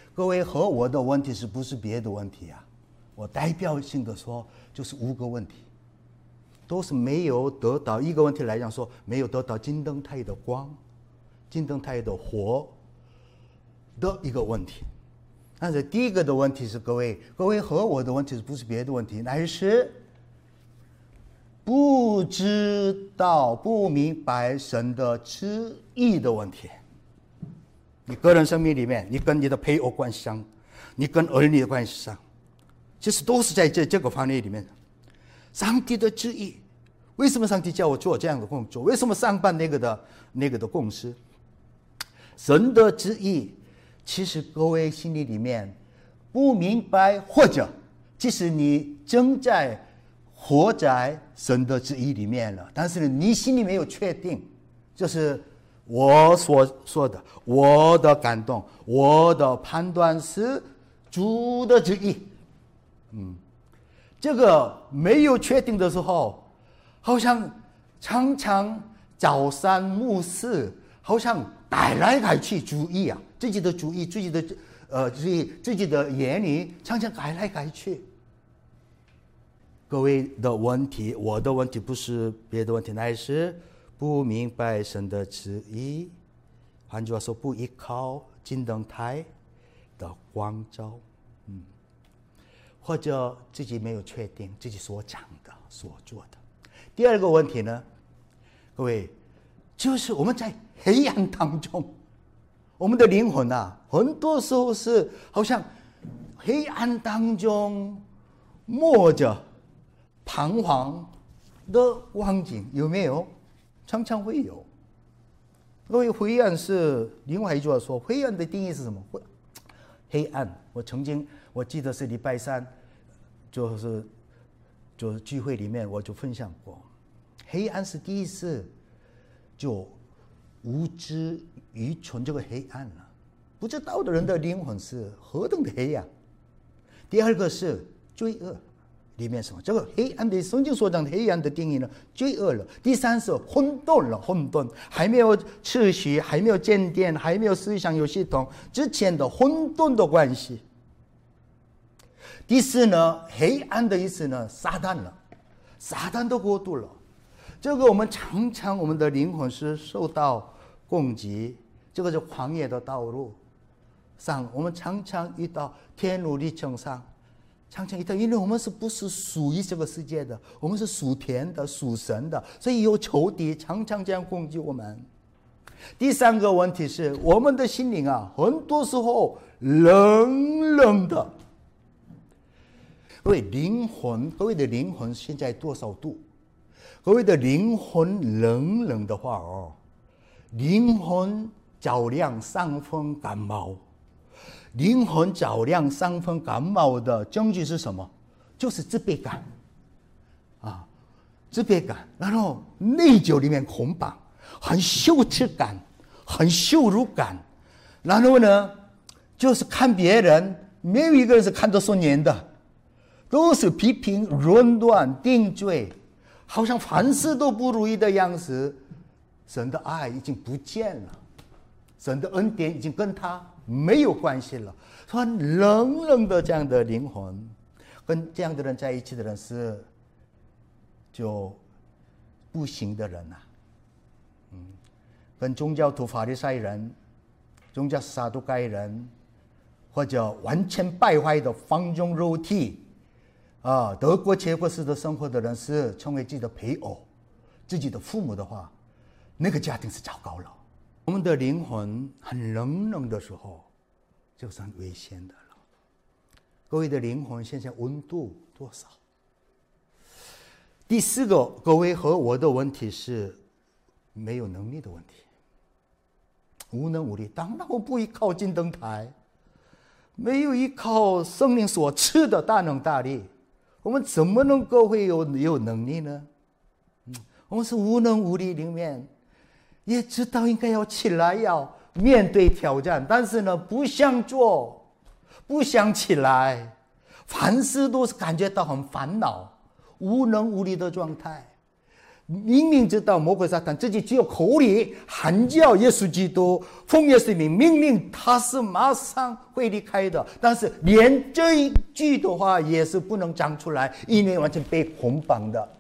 各位和我的问题是不是别的问题啊？我代表性的说，就是5个问题，都是没有得到一个问题来讲说，没有得到金灯台的光、金灯台的火的一个问题。但是第一个的问题是，各位和我的问题是不是别的问题，乃是不知道、不明白神的旨意的问题。你个人生命里面，你跟你的配偶关系上，你跟儿女的关系上，其实都是在这个方面里面。上帝的旨意，为什么上帝叫我做这样的工作？为什么上班那个的公司？神的旨意，其实各位心里面不明白，或者即使你正在活在神的旨意里面了，但是你心里没有确定，就是我所说的，我的感动，我的判断是主的旨意。这个没有确定的时候，好像常常朝三暮四，好像改来改去主意啊，自己的主意，自己的言语常常改来改去。各位的问题，我的问题不是别的问题，乃是不明白神的旨意，换句话说，不依靠金灯台的光照，或者自己没有确定自己所讲的、所做的。第二个问题呢，各位，就是我们在黑暗当中，我们的灵魂啊，很多时候是好像黑暗当中摸着彷徨的光景，有没有？常常会有。各位，灰暗是另外一句话说，灰暗的定义是什么？黑暗，我记得是礼拜三，就是聚会里面我就分享过，黑暗是第一次就无知愚蠢这个黑暗了，不知道的人的灵魂是何等的黑暗。第二个是罪恶，里面什么？这个黑暗的圣经所讲的黑暗的定义呢？罪恶了。第三是混沌了，混沌还没有秩序，还没有建殿，还没有思想有系统之前的混沌的关系。第四呢，黑暗的意思呢，撒旦了，撒旦的国度了。这个我们常常我们的灵魂是受到攻击，这个是旷野的道路上，我们常常遇到天路历程上。常常遇到，因为我们是不是属于这个世界的？我们是属天的、属神的，所以有仇敌常常这样攻击我们。第三个问题是，我们的心灵啊，很多时候冷冷的。各位的灵魂现在多少度？各位的灵魂冷冷的话哦，灵魂着凉伤风感冒。灵魂着凉伤风感冒的证据是什么？就是自卑感啊，自卑感，然后内疚里面捆绑，很羞耻感，很羞辱感，然后呢，就是看别人，没有一个人是看得顺眼的，都是批评、论断、定罪，好像凡事都不如意的样子。神的爱已经不见了，神的恩典已经跟他没有关系了，很冷冷的这样的灵魂，跟这样的人在一起的人是就不行的人啊。跟宗教徒法利赛人、宗教撒都该人，或者完全败坏的放纵肉体啊，得过且过式的生活的人是成为自己的配偶、自己的父母的话，那个家庭是糟糕了。我们的灵魂很冷冷的时候，就是很危险的了。各位的灵魂现在温度多少？第四个，各位和我的问题是没有能力的问题，无能无力。当然我不依靠金灯台，没有依靠圣灵所赐的大能大力，我们怎么能够会有能力呢？我们是无能无力里面。也知道应该要起来，要面对挑战，但是呢，不想做，不想起来，凡事都是感觉到很烦恼、无能无力的状态。 明明知道魔鬼撒旦自己只有口里喊叫耶稣基督，奉耶稣名命令他是马上会离开的，但是连这一句的话也是不能讲出来，因为完全被捆绑的。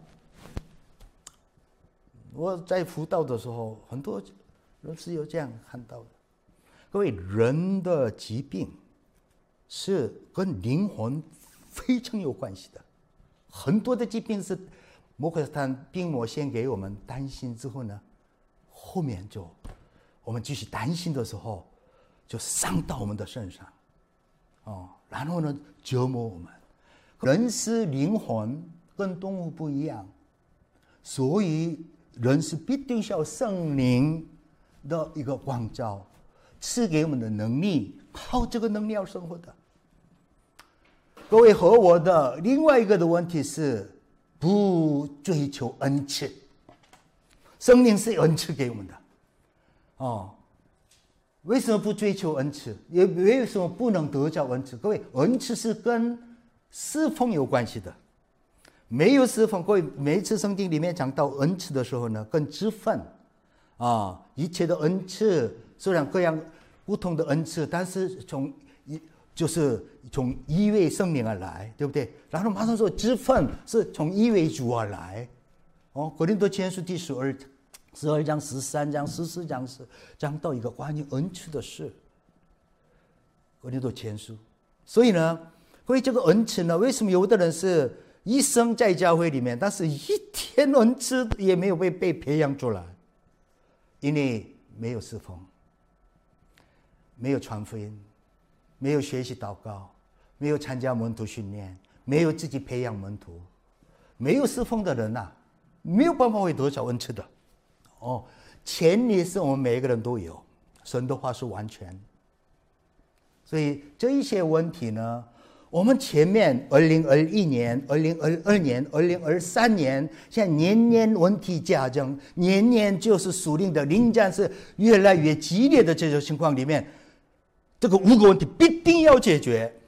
我在辅导的时候，很多人是有这样看到的。各位，人的疾病是跟灵魂非常有关系的，很多的疾病是魔鬼撒旦病魔先给我们担心之后呢，后面就我们继续担心的时候，就伤到我们的身上，然后呢折磨我们。人是灵魂跟动物不一样，所以人是必定需要圣灵的一个光照，赐给我们的能力，靠这个能力要生活的。各位和我的另外一个的问题是不追求恩赐，圣灵是恩赐给我们的，为什么不追求恩赐？也为什么不能得着恩赐？各位，恩赐是跟侍奉有关系的，没有侍奉。各位，每一次圣经里面讲到恩赐的时候呢，跟职分一切的恩赐虽然各样不同的恩赐，但是就是从一位圣灵而来，对不对？然后马上说职分是从一位主而来。哥林多前书第12章、13章、14章是讲到一个关于恩赐的事。哥林多前书，所以呢，各位这个恩赐呢，为什么有的人是一生在教会里面，但是一天恩赐也没有被培养出来？因为没有侍奉，没有传福音，没有学习祷告，没有参加门徒训练，没有自己培养门徒，没有侍奉的人没有办法会得着恩赐的。潜力是我们每一个人都有，神的话是完全。所以这一些问题呢，我们前面2021年、2022年、2023年，现在年年问题加增，年年就是属灵的灵战是越来越激烈的这种情况里面，这个5个问题必定要解决。